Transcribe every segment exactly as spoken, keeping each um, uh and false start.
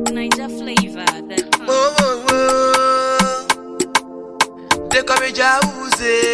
Niger flavor. That Oh, oh, oh. They call me Jauze.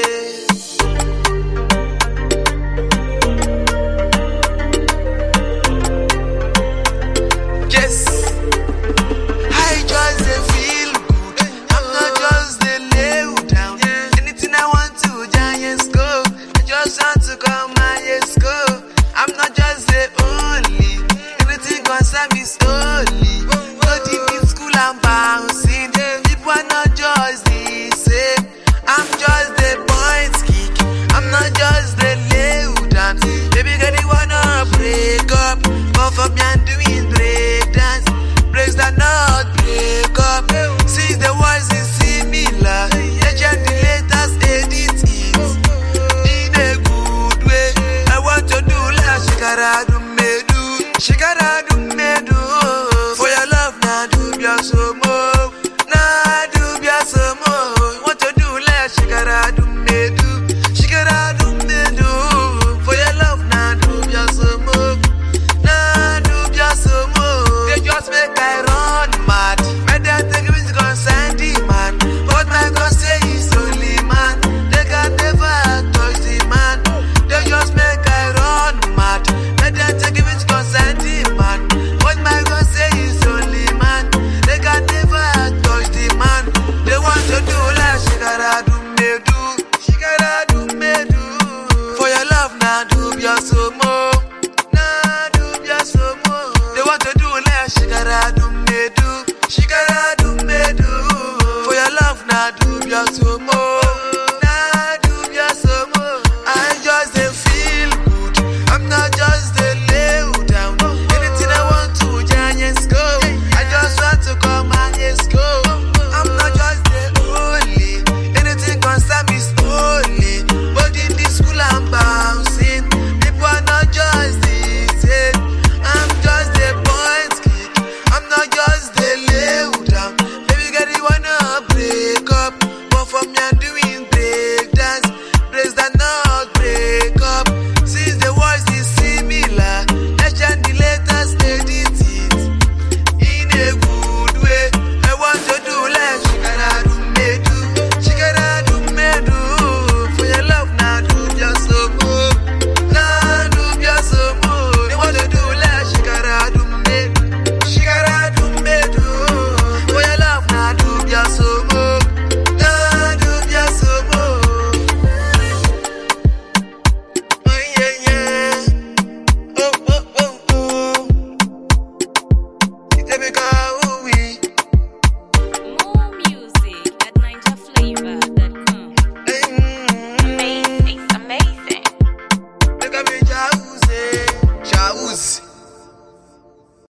Yes, I just dey feel good. I'm not just dey lay down. Anything I want to, giants go. I just want to come my yes go. I'm not just the only. Anything concern me slowly. No deep in school I'm bouncing. People are not just the same. I'm just the point kick. I'm not just the lay down. Baby girl, you wanna break up, but for me I'm doing break dance. Breaks that not break up. Since the words is similar, legend the latest edit it in a good way. I want to do la shikara do me do shikara do me.